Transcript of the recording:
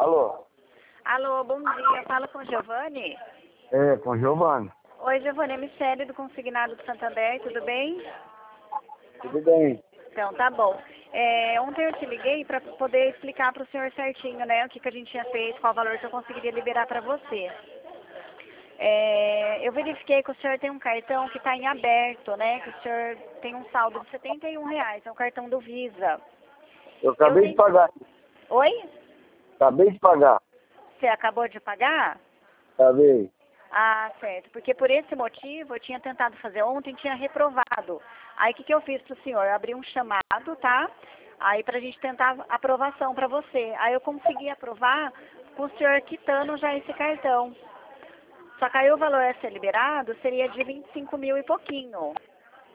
Alô? Alô, bom dia. Fala com o Giovanni. É, com Giovanni. Oi, Giovanni, é Michele do Consignado do Santander, tudo bem? Tudo bem? Então, tá bom. Ontem eu te liguei para poder explicar para o senhor certinho, né, o que a gente tinha feito, qual valor que eu conseguiria liberar para você. Eu verifiquei que o senhor tem um cartão que está em aberto, né, que o senhor tem um saldo de R$ 71, é um cartão do Visa. Eu acabei de pagar. Oi? Acabei de pagar. Você acabou de pagar? Acabei. Ah, certo. Porque por esse motivo eu tinha tentado fazer ontem, tinha reprovado. Aí o que eu fiz pro senhor? Eu abri um chamado, tá? Aí pra gente tentar aprovação pra você. Aí eu consegui aprovar com o senhor quitando já esse cartão. Só que aí o valor a ser liberado seria de 25 mil e pouquinho.